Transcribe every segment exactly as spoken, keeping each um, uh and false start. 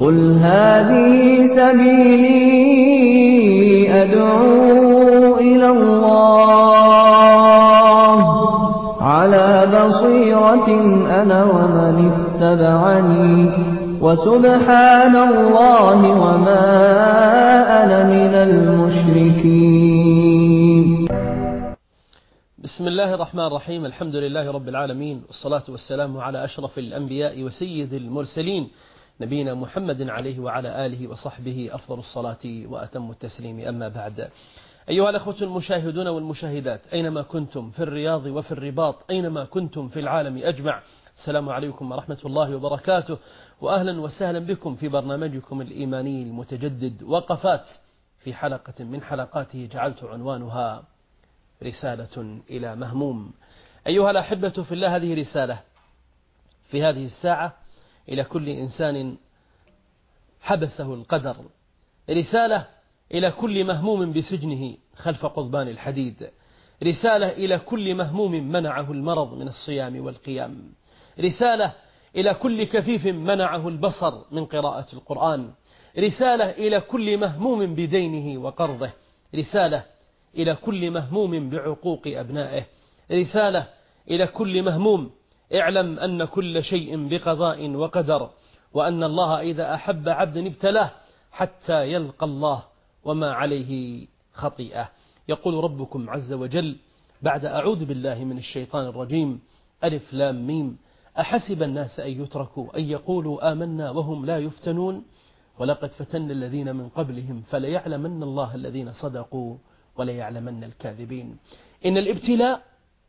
قل هذه سبيلي أدعو إلى الله على بصيرة أنا ومن اتبعني وسبحان الله وما أنا من المشركين. بسم الله الرحمن الرحيم. الحمد لله رب العالمين، والصلاة والسلام على أشرف الأنبياء وسيد المرسلين نبينا محمد عليه وعلى آله وصحبه أفضل الصلاة وأتم التسليم. أما بعد، أيها الأخوة المشاهدون والمشاهدات أينما كنتم في الرياض وفي الرباط، أينما كنتم في العالم أجمع، السلام عليكم ورحمة الله وبركاته، وأهلا وسهلا بكم في برنامجكم الإيماني المتجدد وقفات، في حلقة من حلقاته جعلت عنوانها رسالة إلى مهموم. أيها الأحبة في الله، هذه رسالة في هذه الساعة إلى كل إنسان حبسه القدر، رسالة إلى كل مهموم بسجنه خلف قضبان الحديد، رسالة إلى كل مهموم منعه المرض من الصيام والقيام، رسالة إلى كل كفيف منعه البصر من قراءة القرآن، رسالة إلى كل مهموم بدينه وقرضه، رسالة إلى كل مهموم بعقوق أبنائه، رسالة إلى كل مهموم: اعلم أن كل شيء بقضاء وقدر، وأن الله إذا أحب عبدا ابتلاه حتى يلقى الله وما عليه خطيئة. يقول ربكم عز وجل بعد أعوذ بالله من الشيطان الرجيم: ألف لام ميم، أحسب الناس أن يتركوا أن يقولوا آمنا وهم لا يفتنون، ولقد فتن الذين من قبلهم فليعلمن الله الذين صدقوا وليعلمن الكاذبين. إن الابتلاء،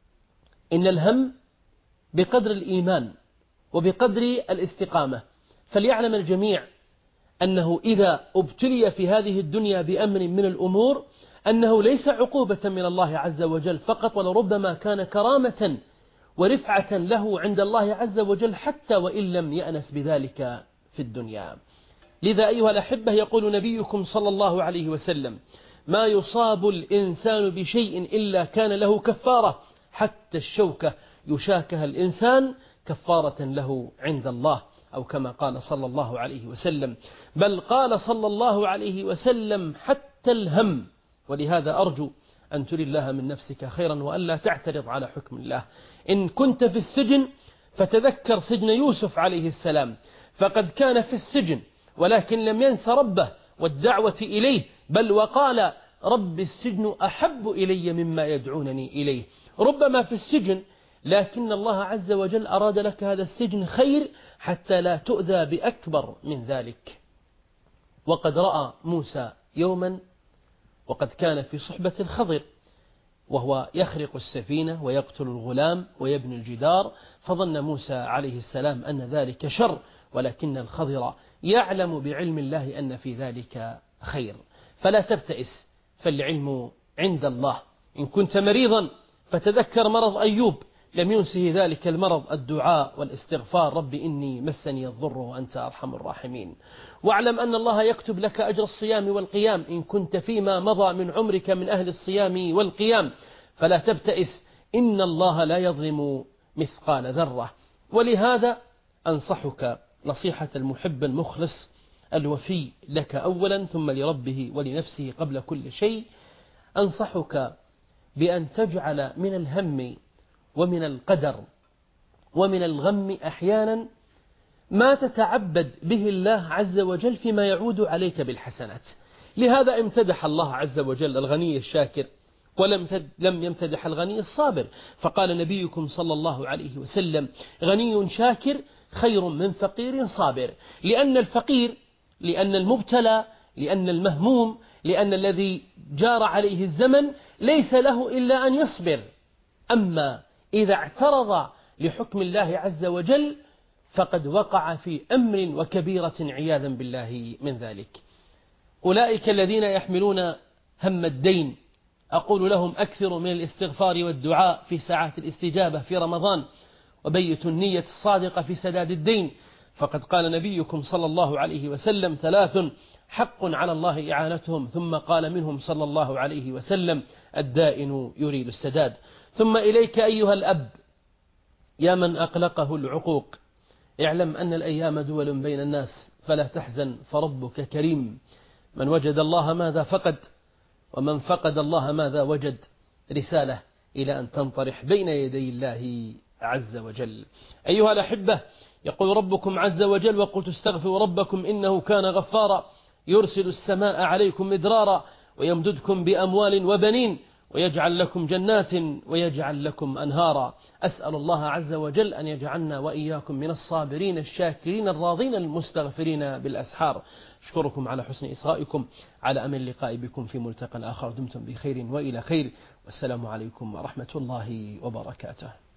إن الهم بقدر الإيمان وبقدر الاستقامة. فليعلم الجميع أنه إذا ابتلي في هذه الدنيا بأمر من الأمور أنه ليس عقوبة من الله عز وجل فقط، ولربما كان كرامة ورفعة له عند الله عز وجل، حتى وإن لم يأنس بذلك في الدنيا. لذا أيها الأحبة، يقول نبيكم صلى الله عليه وسلم: ما يصاب الإنسان بشيء إلا كان له كفارة، حتى الشوكة يشاكها الإنسان كفارة له عند الله، أو كما قال صلى الله عليه وسلم. بل قال صلى الله عليه وسلم: حتى الهم. ولهذا أرجو أن تري الله من نفسك خيرا، وألا تعترض على حكم الله. إن كنت في السجن فتذكر سجن يوسف عليه السلام، فقد كان في السجن ولكن لم ينس ربه والدعوة إليه، بل وقال: رب السجن أحب إلي مما يدعونني إليه. ربما في السجن لكن الله عز وجل أراد لك هذا السجن خير حتى لا تؤذى بأكبر من ذلك. وقد رأى موسى يوما وقد كان في صحبة الخضر وهو يخرق السفينة ويقتل الغلام ويبني الجدار، فظن موسى عليه السلام أن ذلك شر، ولكن الخضر يعلم بعلم الله أن في ذلك خير. فلا تبتئس، فالعلم عند الله. إن كنت مريضا فتذكر مرض أيوب، لم ينسه ذلك المرض الدعاء والاستغفار: رب إني مسني الضر وأنت أرحم الراحمين. واعلم أن الله يكتب لك أجر الصيام والقيام إن كنت فيما مضى من عمرك من أهل الصيام والقيام. فلا تبتئس، إن الله لا يظلم مثقال ذرة. ولهذا أنصحك نصيحة المحب المخلص الوفي لك أولا، ثم لربه ولنفسه قبل كل شيء. أنصحك بأن تجعل من الهم ومن القدر ومن الغم أحيانا ما تتعبد به الله عز وجل فيما يعود عليك بالحسنات. لهذا امتدح الله عز وجل الغني الشاكر، ولم لم يمتدح الغني الصابر، فقال نبيكم صلى الله عليه وسلم: غني شاكر خير من فقير صابر. لأن الفقير، لأن المبتلى، لأن المهموم، لأن الذي جار عليه الزمن ليس له إلا أن يصبر. أما إذا اعترض لحكم الله عز وجل فقد وقع في أمر وكبيرة عياذا بالله من ذلك. أولئك الذين يحملون هم الدين أقول لهم: أكثروا من الاستغفار والدعاء في ساعات الاستجابة في رمضان، وبيتوا النية الصادقة في سداد الدين. فقد قال نبيكم صلى الله عليه وسلم: ثلاث حق على الله إعانتهم. ثم قال منهم صلى الله عليه وسلم: الدائن يريد السداد. ثم إليك أيها الأب يا من أقلقه العقوق، اعلم أن الأيام دول بين الناس، فلا تحزن فربك كريم. من وجد الله ماذا فقد، ومن فقد الله ماذا وجد. رسالة إلى أن تنطرح بين يدي الله عز وجل. أيها الأحبة، يقول ربكم عز وجل: وقلت استغفروا ربكم إنه كان غفارا يرسل السماء عليكم مدرارا ويمددكم بأموال وبنين ويجعل لكم جنات ويجعل لكم أنهارا. أسأل الله عز وجل أن يجعلنا وإياكم من الصابرين الشاكرين الراضين المستغفرين بالأسحار. أشكركم على حسن إصغائكم، على أمل اللقاء بكم في ملتقى آخر. دمتم بخير وإلى خير، والسلام عليكم ورحمة الله وبركاته.